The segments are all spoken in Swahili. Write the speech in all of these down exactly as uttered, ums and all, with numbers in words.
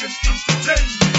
Action Entertainment.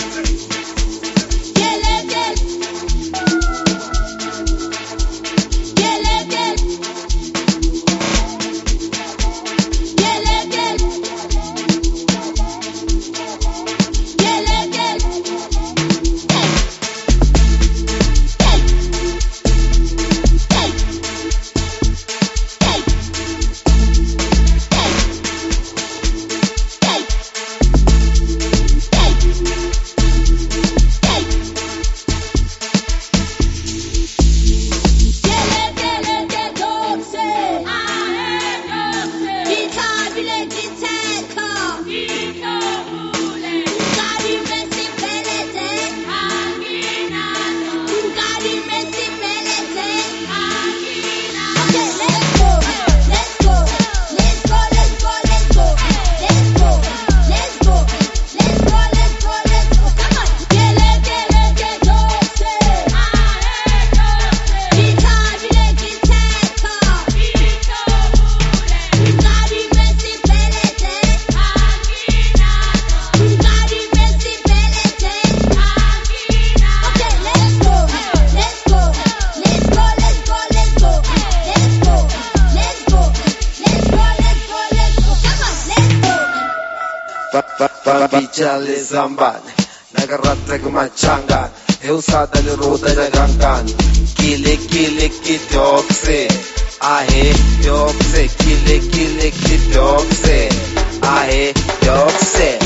Bambicale zamban, nagarata kumachanga, heusada le roda jagangan, kile kile kitokse, ahe tokse, kile kile kitokse, ahe tokse.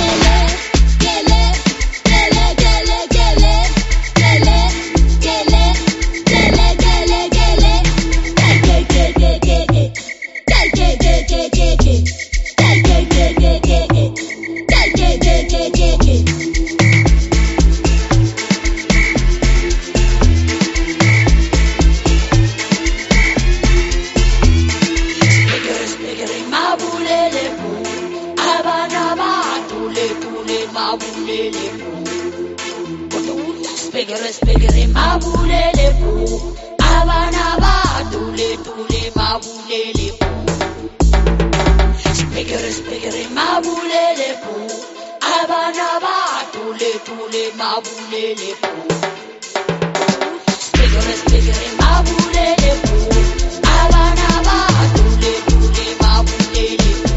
Spegere, spegere, mabulele pu. Abana ba, tule, tule, mabulele pu. Spegere, spegere, mabulele pu. Abana ba, tule, tule, mabulele pu. Spegere, spegere, mabulele pu. Abana ba, tule, tule, mabulele pu.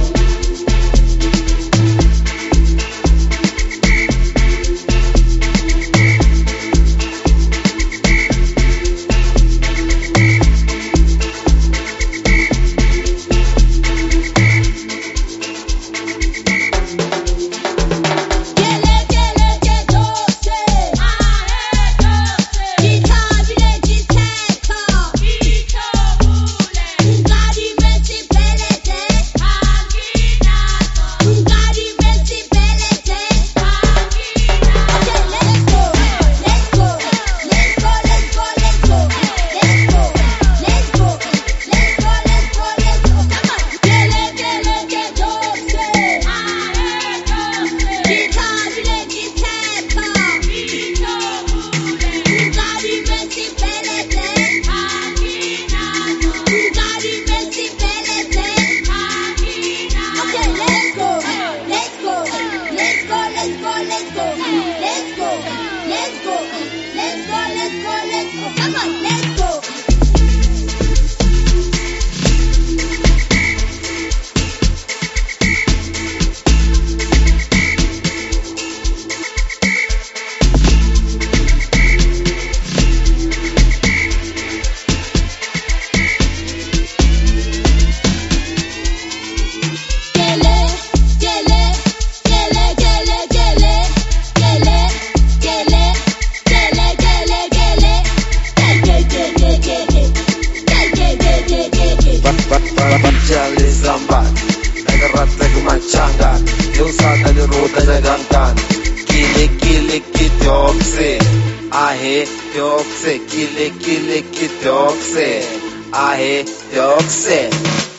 Bambicale zamban, nagarata kumachanga, heusada le roda jagangan, kile kile kitokse, ahe tokse, kile kile kitokse, ahe tokse.